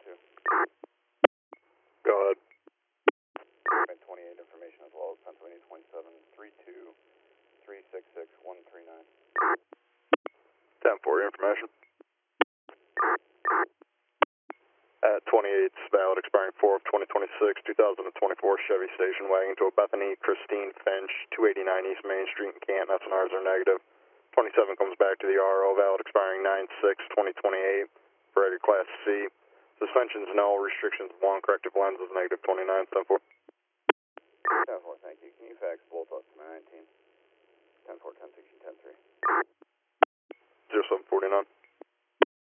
2. Go ahead. 28 information as well as Pennsylvania 2732 366 139. 10-4, information. At 28's valid expiring 4 of 2026, 2024 Chevy station wagon to a Bethany Christine Finch, 289 East Main Street in Canton. That's an R's are negative. 27 comes back to the RO, valid expiring 9/6/2028 for rated Class C. Suspensions no, restrictions 1, corrective lenses negative 29, 10-4. 10-4, thank you. Can you fax both up to my 19? 10-4, 10-16, 10-3. 0749.